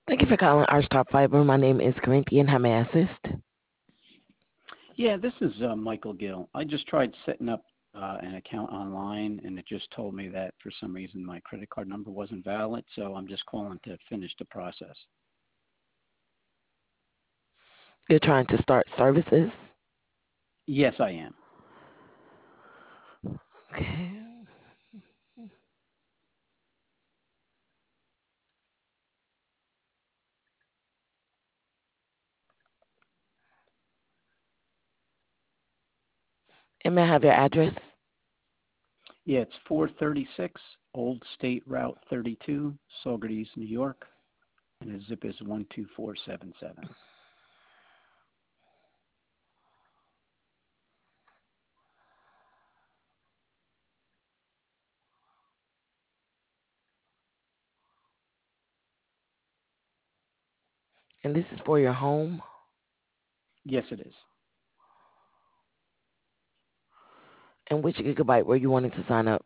Thank you for calling Archtop Fiber. My name is Corinthian. How may I assist? Yeah, this is Michael Gill. I just tried setting up an account online, and it just told me that for some reason my credit card number wasn't valid, so I'm just calling to finish the process. You're trying to start services. Yes, I am. Okay. And may I have your address? Yeah, it's 436 Old State Route 32, Saugerties, New York, and the zip is 12477. And this is for your home. Yes, it is. And which gigabyte were you wanting to sign up?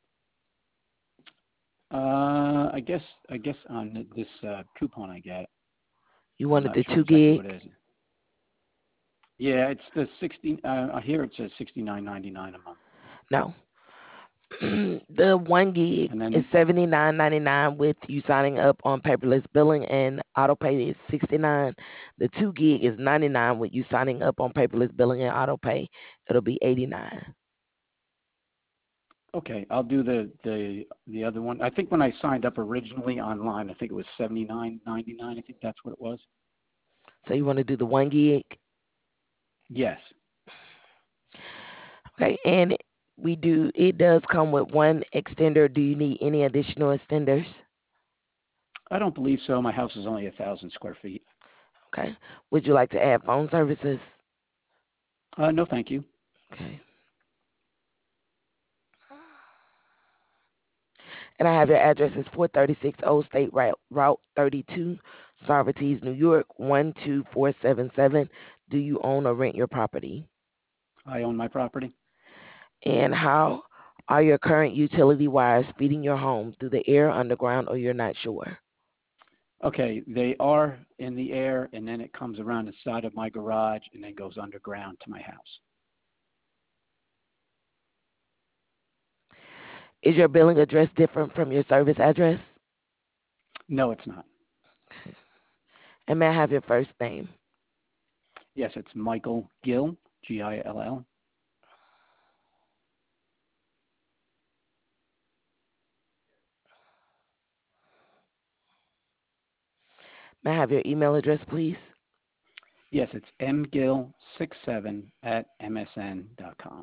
I guess on this coupon I get, You I'm wanted not the sure 2 exactly what gig? it is. Yeah, it's the 60. Here it says 69.99 a month, No. The 1 gig and is then 79.99 with you signing up on paperless billing, and auto pay is 69. The 2 gig is 99 with you signing up on paperless billing and auto pay. It'll be 89. okay, I'll do the other one. I think when I signed up originally online, I think it was 79.99. I think that's what it was. So you want to do the 1 gig? Yes. Okay, and it does come with one extender. Do you need any additional extenders? I don't believe so. My house is only 1,000 square feet. Okay. Would you like to add phone services? No, thank you. Okay. And I have your address is 436 Old State Route 32, Saugerties, New York, 12477. Do you own or rent your property? I own my property. And how are your current utility wires feeding your home through the air, underground, or you're not sure? Okay, they are in the air, and then it comes around the side of my garage and then goes underground to my house. Is your billing address different from your service address? No, it's not. And may I have your first name? Yes, it's Michael Gill, Gill. May I have your email address, please? Yes, it's mgill67@msn.com.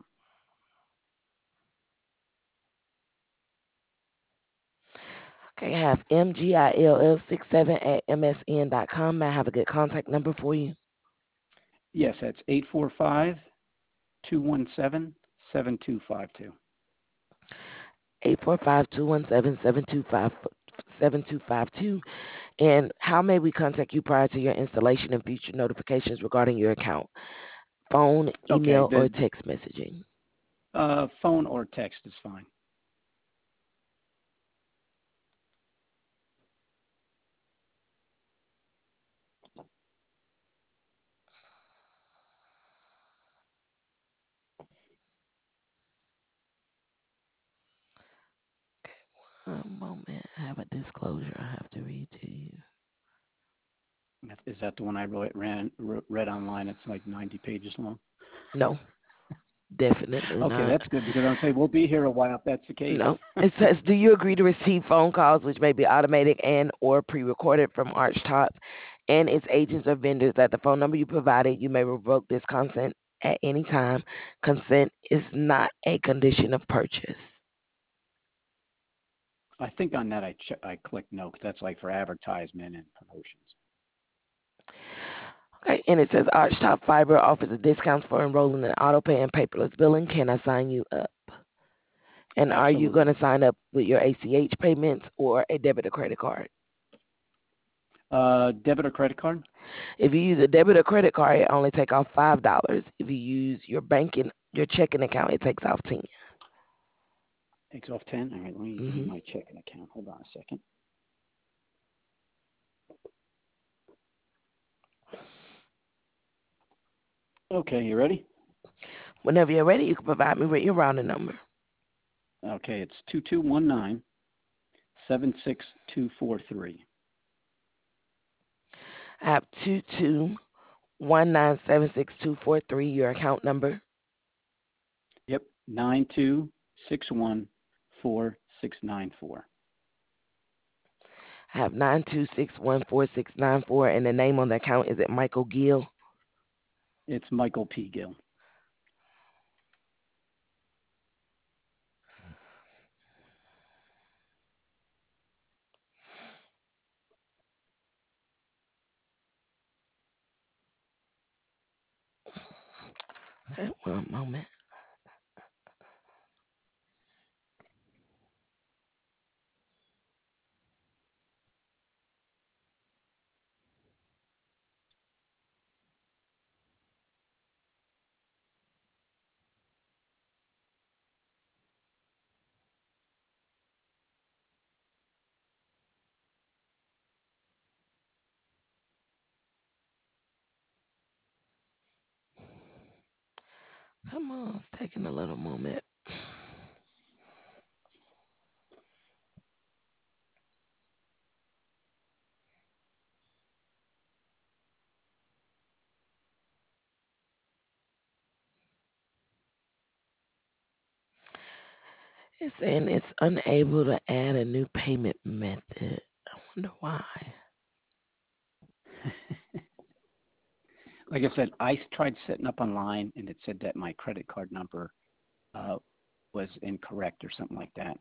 Okay, I have mgill67 at msn.com. May I have a good contact number for you? Yes, that's 845-217-7252. 845-217-7252. And how may we contact you prior to your installation and future notifications regarding your account? Phone, Okay, email, or the text messaging? phone or text is fine. One moment. I have a disclosure I have to read to you. Is that the one I read online? It's like 90 pages long. No, definitely Okay, not. that's good because I'm saying we'll be here a while if that's the case. No. It says, do you agree to receive phone calls which may be automated and or pre-recorded from Archtop and its agents or vendors that the phone number you provided, you may revoke this consent at any time. Consent is not a condition of purchase. I think on that I clicked no because that's like for advertisement and promotions. Okay, and it says Archtop Fiber offers a discounts for enrolling in auto pay and paperless billing. Can I sign you up? And are you going Absolutely. to sign up with your ACH payments or a debit or credit card? Debit or credit card? If you use a debit or credit card, it only take off $5. If you use your checking account, it takes off 10. Takes off 10. All right, let me give you Mm-hmm. my checking account. Hold on a second. Okay, you ready? Whenever you're ready, you can provide me with your routing number. Okay, it's 2219 76243. I have 2219762243, your account number. Yep, 92614694. I have 926146994, and the name on the account is it Michael Gill. It's Michael P. Gill. Okay, one moment. Come on, it's taking a little moment. It's saying it's unable to add a new payment method. I wonder why. Like I said, I tried setting up online and it said that my credit card number uh, was incorrect or something like that.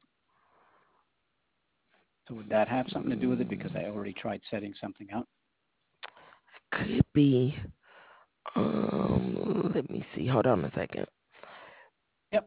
So would that have something to do with it because I already tried setting something up? Could be. Let me see. Hold on a second. Yep.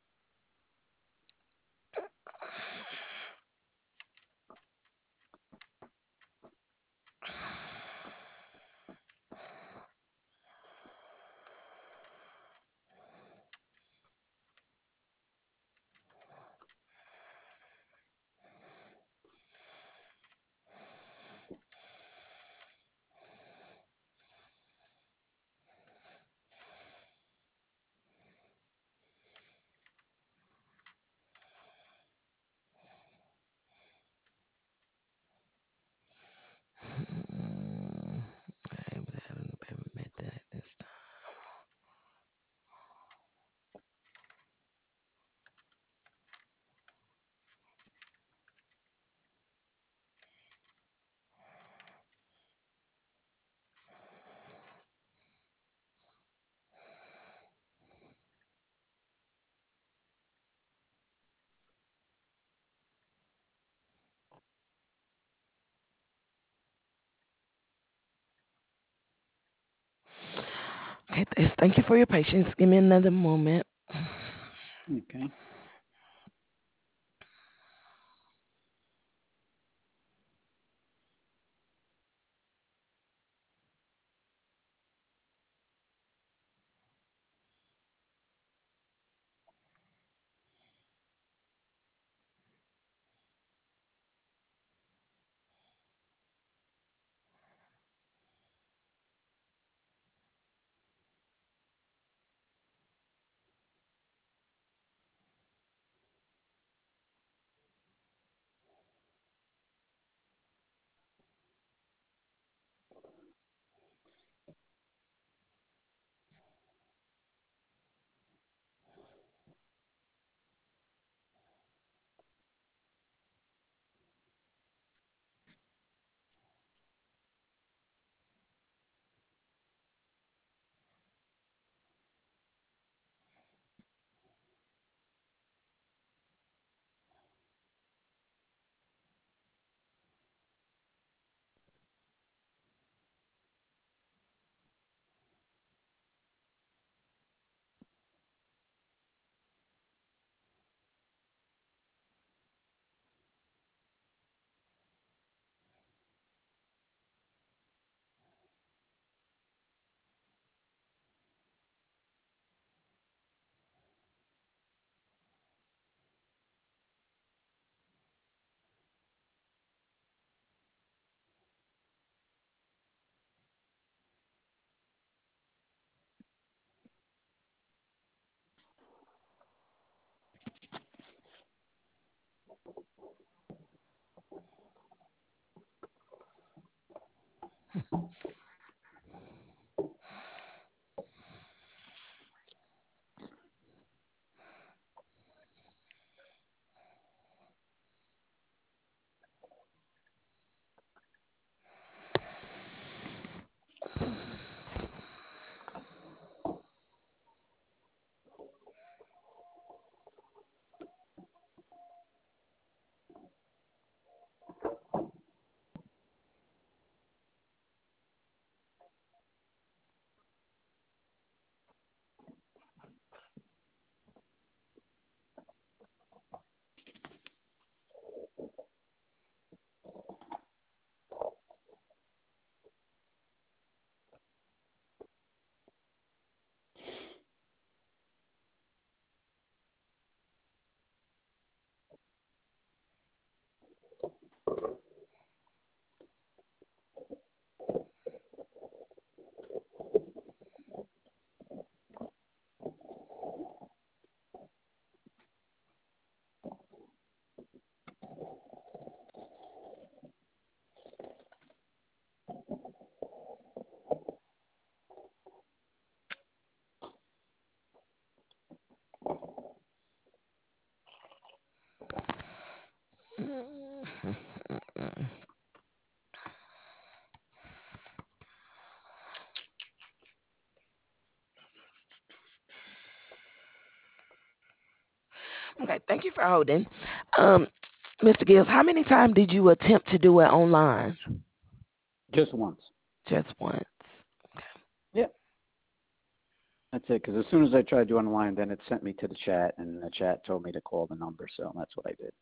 Unable to add a new payment method at this time. Okay, thank you for your patience. Give me another moment. Okay. Okay, thank you for holding. Um, Mr. Gills, how many times did you attempt to do it online? Just once. Just once. Yeah, that's it. Because as soon as I tried to online, then it sent me to the chat, and the chat told me to call the number. So that's what I did.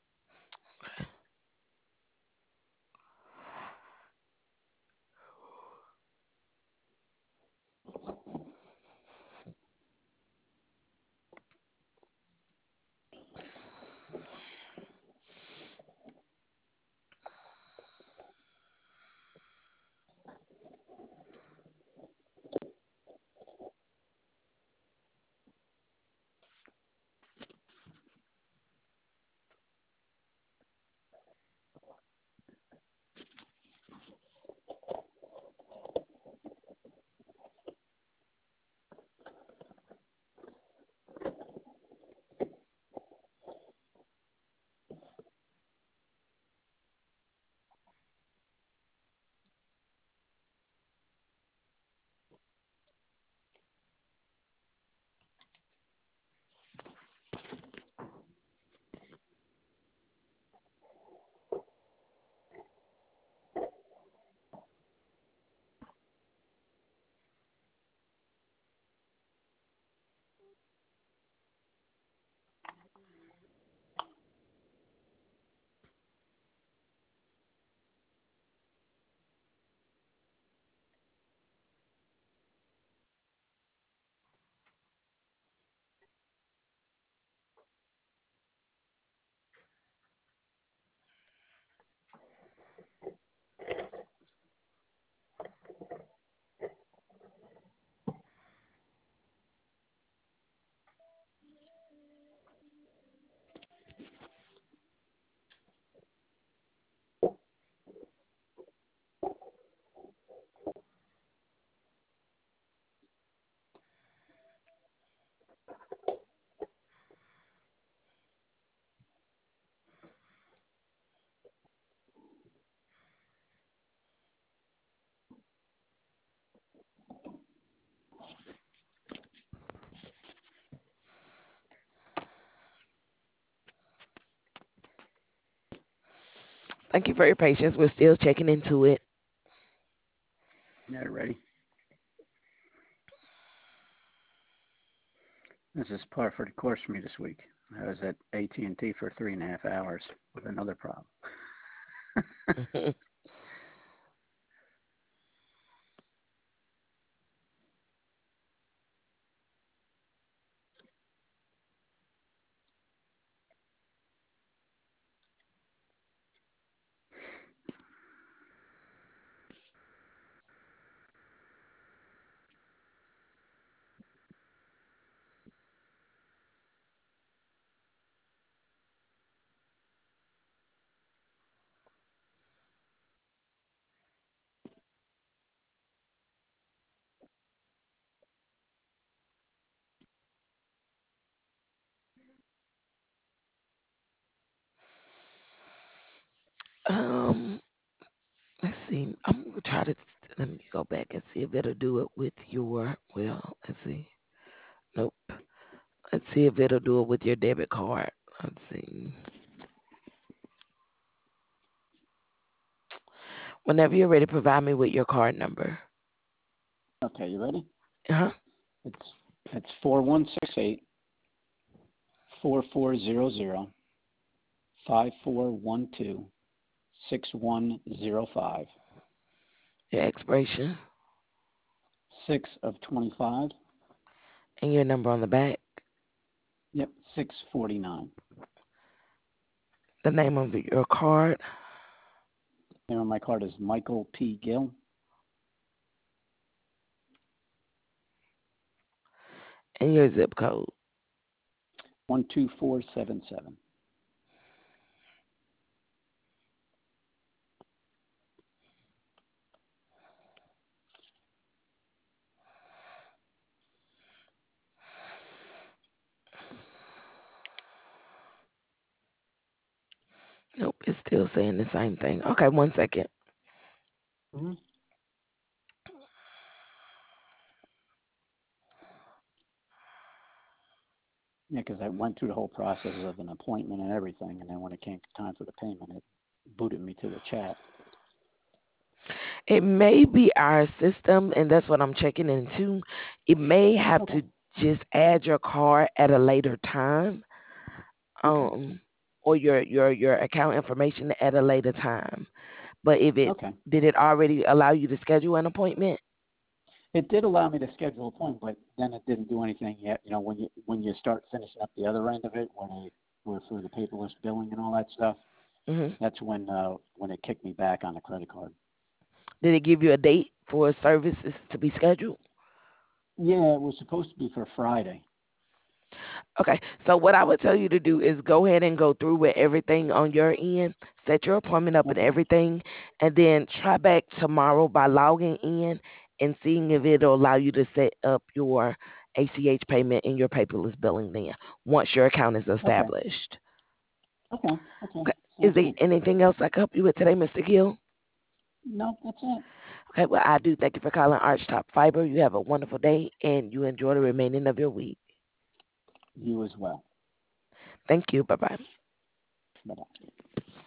Thank you for your patience. We're still checking into it. Yeah, ready. This is par for the course for me this week. I was at AT&T for 3.5 hours with another problem. Um, let's see. I'm gonna try to let me go back and see if it'll do it with your. Well, let's see. Nope. Let's see if it'll do it with your debit card. Let's see. Whenever you're ready, provide me with your card number. Okay, you ready? Uh-huh. It's 4168 4400 5412 6105. Your expiration 6 of 25. and your number on the back. Yep, 649. The name of your card Name on my card is Michael P. Gill. and your zip code. 12477. Nope, it's still saying the same thing. Okay, 1 second. Mm-hmm. Yeah, because I went through the whole process of an appointment and everything, and then when it came time for the payment, it booted me to the chat. It may be our system, and that's what I'm checking into. It may have Okay. to just add your card at a later time, Okay. or your account information at a later time. But if it Okay. did it already allow you to schedule an appointment? It did allow me to schedule a point, but then it didn't do anything yet. You know, when you start finishing up the other end of it, when they were for the paperless billing and all that stuff, Hmm. that's when it kicked me back on the credit card. Did it give you a date for services to be scheduled? Yeah, it was supposed to be for Friday. Okay, so what I would tell you to do is go ahead and go through with everything on your end, set your appointment up and Okay. everything, and then try back tomorrow by logging in and seeing if it'll allow you to set up your ACH payment in your paperless billing then once your account is Okay. established. Okay. Okay. Okay, is Sounds there good. anything else I can help you with today, Mr. Gill? No, that's it. Okay, well, I do thank you for calling Archtop Fiber. You have a wonderful day and you enjoy the remaining of your week. You as well. Thank you. Bye bye. Bye bye.